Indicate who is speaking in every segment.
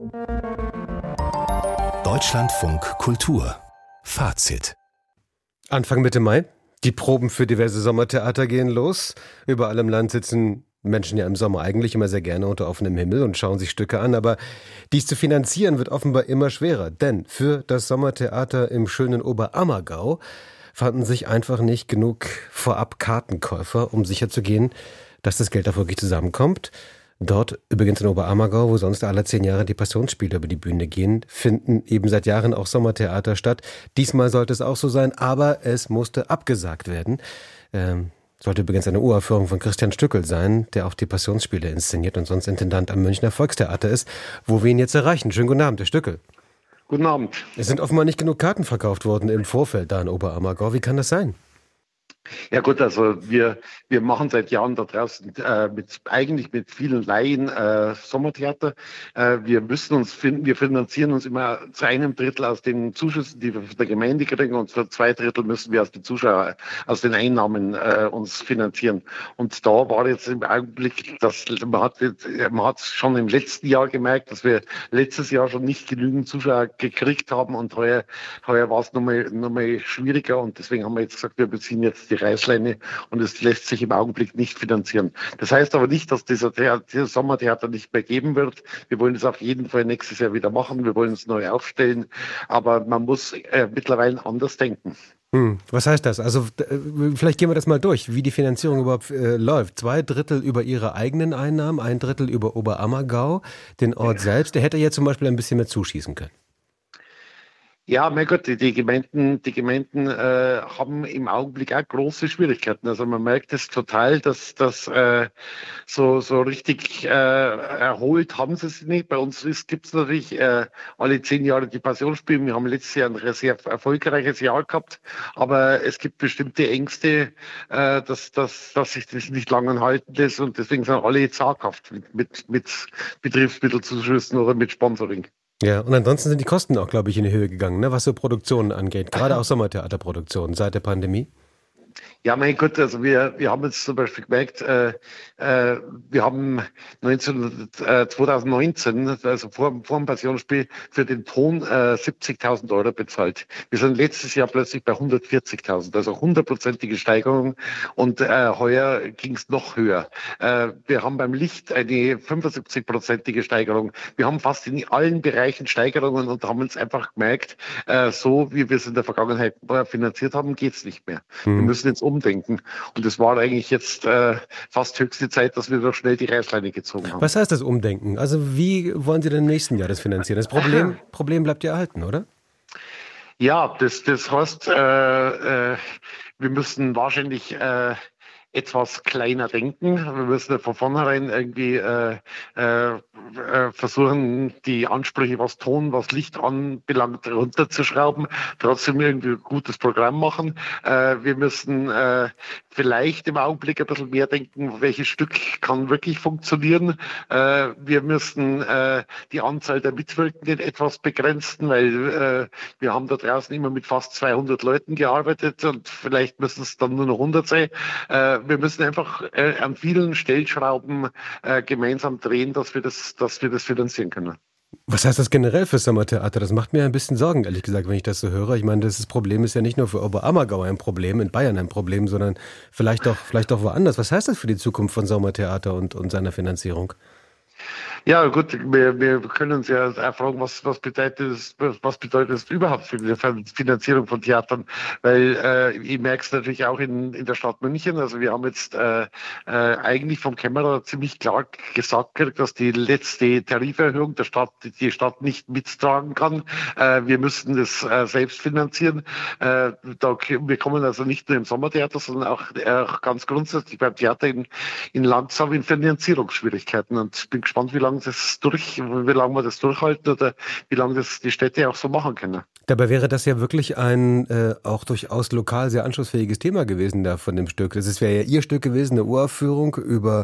Speaker 1: Deutschlandfunk Kultur Fazit.
Speaker 2: Anfang Mitte Mai. Die Proben für diverse Sommertheater gehen los. Überall im Land sitzen Menschen ja im Sommer eigentlich immer sehr gerne unter offenem Himmel und schauen sich Stücke an. Aber dies zu finanzieren wird offenbar immer schwerer. Denn für das Sommertheater im schönen Oberammergau fanden sich einfach nicht genug vorab Kartenkäufer, um sicherzugehen, dass das Geld auch wirklich zusammenkommt. Dort, übrigens in Oberammergau, wo sonst alle 10 Jahre die Passionsspiele über die Bühne gehen, finden eben seit Jahren auch Sommertheater statt. Diesmal sollte es auch so sein, aber es musste abgesagt werden. Sollte übrigens eine Uraufführung von Christian Stückel sein, der auch die Passionsspiele inszeniert und sonst Intendant am Münchner Volkstheater ist, wo wir ihn jetzt erreichen. Schönen guten Abend, Herr Stückel.
Speaker 3: Guten Abend.
Speaker 2: Es sind offenbar nicht genug Karten verkauft worden im Vorfeld da in Oberammergau. Wie kann das sein?
Speaker 3: Ja gut, also wir machen seit Jahren da draußen eigentlich mit vielen Laien Sommertheater. Wir finanzieren uns immer zu einem Drittel aus den Zuschüssen, die wir von der Gemeinde kriegen, und für 2 Drittel müssen wir aus den Zuschauern, aus den Einnahmen uns finanzieren. Und da war jetzt im Augenblick, man hat schon im letzten Jahr gemerkt, dass wir letztes Jahr schon nicht genügend Zuschauer gekriegt haben, und heuer war es noch mal schwieriger, und deswegen haben wir jetzt gesagt, wir beziehen jetzt die Reißleine, und es lässt sich im Augenblick nicht finanzieren. Das heißt aber nicht, dass dieses Sommertheater nicht mehr geben wird. Wir wollen es auf jeden Fall nächstes Jahr wieder machen. Wir wollen es neu aufstellen. Aber man muss mittlerweile anders denken.
Speaker 2: Was heißt das? Also vielleicht gehen wir das mal durch, wie die Finanzierung überhaupt läuft. 2 Drittel über Ihre eigenen Einnahmen, 1 Drittel über Oberammergau, den Ort selbst. Der hätte ja zum Beispiel ein bisschen mehr zuschießen können.
Speaker 3: Ja, mein Gott, die Gemeinden haben im Augenblick auch große Schwierigkeiten. Also man merkt es total, dass das so richtig erholt haben sie sich nicht. Bei uns gibt es natürlich alle 10 Jahre die Passionsspiele. Wir haben letztes Jahr ein sehr erfolgreiches Jahr gehabt, aber es gibt bestimmte Ängste, dass sich das nicht lange halten lässt, und deswegen sind alle zaghaft mit Betriebsmittelzuschüssen oder mit Sponsoring.
Speaker 2: Ja, und ansonsten sind die Kosten auch, glaube ich, in die Höhe gegangen, ne, was so Produktionen angeht, gerade auch Sommertheaterproduktionen seit der Pandemie.
Speaker 3: Ja, mein Gott, also wir haben jetzt zum Beispiel gemerkt, wir haben 2019, also vor dem Passionsspiel, für den Ton 70.000 € bezahlt. Wir sind letztes Jahr plötzlich bei 140.000, also 100%ige Steigerung, und heuer ging es noch höher. Wir haben beim Licht eine 75%ige Steigerung. Wir haben fast in allen Bereichen Steigerungen, und haben uns einfach gemerkt, so wie wir es in der Vergangenheit finanziert haben, geht's nicht mehr. Wir müssen jetzt umdenken. Und es war eigentlich jetzt fast höchste Zeit, dass wir doch schnell die Reißleine gezogen haben.
Speaker 2: Was heißt das Umdenken? Also wie wollen Sie denn im nächsten Jahr das finanzieren? Das Problem bleibt ja erhalten, oder?
Speaker 3: Ja, das heißt, wir müssen wahrscheinlich etwas kleiner denken. Wir müssen von vornherein irgendwie versuchen, die Ansprüche, was Ton, was Licht anbelangt, runterzuschrauben, trotzdem irgendwie ein gutes Programm machen. Wir müssen vielleicht im Augenblick ein bisschen mehr denken, welches Stück kann wirklich funktionieren. Wir müssen die Anzahl der Mitwirkenden etwas begrenzen, weil wir haben da draußen immer mit fast 200 Leuten gearbeitet, und vielleicht müssen es dann nur noch 100 sein. Wir müssen einfach an vielen Stellschrauben gemeinsam drehen, dass wir das finanzieren können.
Speaker 2: Was heißt das generell für Sommertheater? Das macht mir ein bisschen Sorgen, ehrlich gesagt, wenn ich das so höre. Ich meine, das Problem ist ja nicht nur für Oberammergau ein Problem, in Bayern ein Problem, sondern vielleicht auch woanders. Was heißt das für die Zukunft von Sommertheater und seiner Finanzierung?
Speaker 3: Ja, gut, wir können uns ja auch fragen, was bedeutet es überhaupt für die Finanzierung von Theatern? Weil ich merke es natürlich auch in der Stadt München. Also wir haben jetzt eigentlich vom Kämmerer ziemlich klar gesagt, dass die letzte Tariferhöhung die Stadt nicht mittragen kann. Wir müssen das selbst finanzieren. Wir kommen also nicht nur im Sommertheater, sondern auch ganz grundsätzlich beim Theater in Landsau in Finanzierungsschwierigkeiten. Und ich bin gespannt, wie lange wir das durchhalten oder wie lange das die Städte auch so machen können.
Speaker 2: Dabei wäre das ja wirklich ein auch durchaus lokal sehr anschlussfähiges Thema gewesen da von dem Stück. Das wäre ja Ihr Stück gewesen, eine Uraufführung über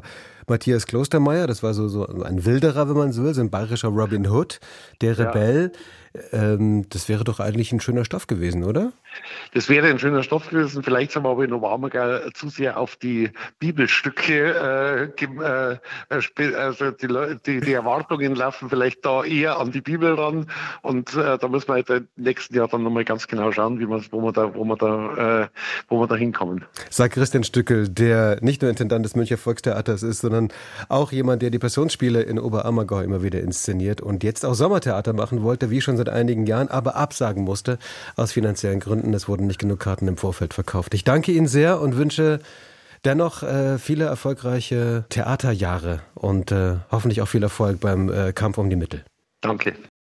Speaker 2: Matthias Klostermeier, das war so ein Wilderer, wenn man so will, so ein bayerischer Robin Hood, der Rebell. Das wäre doch eigentlich ein schöner Stoff gewesen, oder?
Speaker 3: Das wäre ein schöner Stoff gewesen. Vielleicht haben wir aber in Oberammergau zu sehr auf die Bibelstücke, also die Erwartungen laufen vielleicht da eher an die Bibel ran. Und da müssen wir halt im nächsten Jahr dann nochmal ganz genau schauen, wo wir da hinkommen.
Speaker 2: Sagt Christian Stückel, der nicht nur Intendant des Münchner Volkstheaters ist, sondern auch jemand, der die Passionsspiele in Oberammergau immer wieder inszeniert und jetzt auch Sommertheater machen wollte, wie schon seit einigen Jahren, aber absagen musste aus finanziellen Gründen. Es wurden nicht genug Karten im Vorfeld verkauft. Ich danke Ihnen sehr und wünsche dennoch viele erfolgreiche Theaterjahre und hoffentlich auch viel Erfolg beim Kampf um die Mittel.
Speaker 3: Danke.